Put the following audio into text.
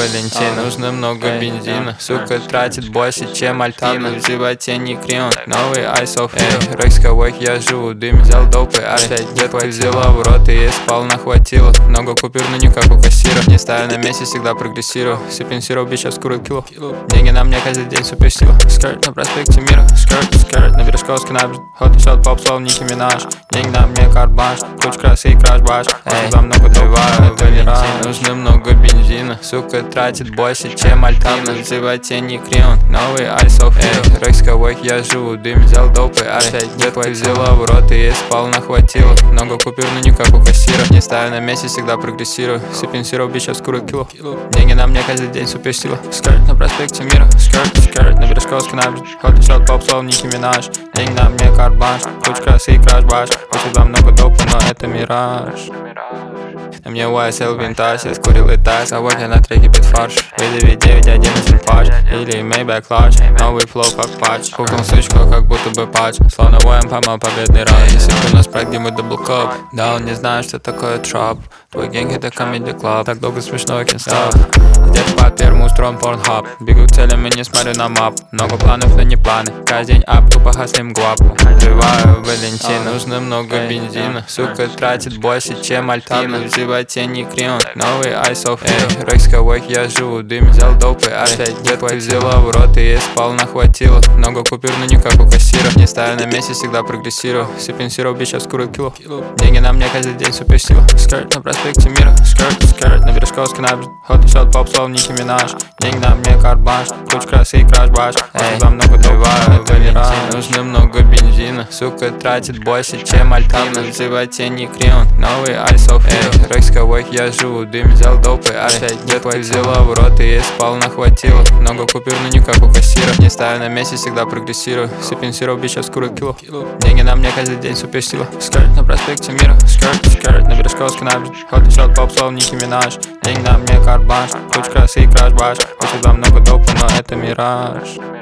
Валентин. Нужно много бензина, сука тратит больше, чем Альтина. В животе не крион, новый Ice of Hell. Рейсковых я живу, дым взял допы. Опять детка взяла в рот и спална хватило. Много купюр, но не как у кассира. Не ставя на месте, всегда прогрессирую. Сыпин сироп, бич, скурил кило. Деньги на мне каждый день суперсила. Скорт на проспекте мира, скорт на Бережковской набережной. Hot shot, поп, слов, Ники Минаж. Деньги на мне карт-банш, куч красы и краш-баш. Вам много добавляют, Валентин. Нужно много бензина, сука тратит больше, чем Альтина. В животе не крион, новый Ice of Hell. Рейсковых я живу, дым взял допы. Опять детка взяла в рот и спална хватило. Много купюр, но не как у кассира. Не ставя на месте, всегда прогрессирую. Сыпин сироп, бич, скурил кило. Деньги на мне каждый день суперсила. Скорт на проспекте мира, скорт на Бережковской набережной. Hot shot, поп, слов, Ники Минаж. Деньги на мне карт-банш, куч красы и краш-баш. Очень вам много допа, но это мираж. На мне YSL винтаж, я скурил и так. Сегодня на треке битфарш. VDV 911 патч или Maybach Large. Новый флоу как патч. Пукнул сучку, как будто бы патч. Словно воем поймал победный раунд. Если у нас проект, где мы даблкоп. Да, он не знает, что такое троп. Твой гэнг это comedy club. Так долго смешно, I can't stop. Где-то под первым устроен порнхаб. Бегу к целям и не смотрю на мап. Много планов, но не планы. Каждый день ап, тупо хаслим гуапу. Живаю Валентин. Нужно много бензина, сука тратит больше, чем Альтина. В животе не крион, новый Ice of Hell. Рейсковых я живу, дым взял допы. Опять детка взяла в рот и спална хватило. Много купюр, но не как у кассира. Не ставя на месте, всегда прогрессирую. Сыпин сироп, бич, скурил кило. Деньги на мне каждый день суперсила. Скорт на проспекте мира, скорт на Бережковской набережной. Hot shot, поп, слов, Ники Минаж. Деньги на мне карт-банш, куч красы и краш-баш. Вам много добавляют, Валентин. Нужно много бензина, сука тратит больше, чем Альтина. В животе не крион, новый Ice of Hell. Рейсковых я живу, дым взял допы. Опять детка взяла в рот и спална хватило. Много купюр, но не как у кассира. Не ставя на месте, всегда прогрессирую. Сыпин сироп, бич, скурил кило. Деньги на мне каждый день суперсила. Скорт на проспекте мира, скорт на Бережковской набережной. Hot shot, поп, слов, Ники Минаж. Деньги на мне карт-банш, куч красы и краш-баш. Очень вам много допа, но это мираж.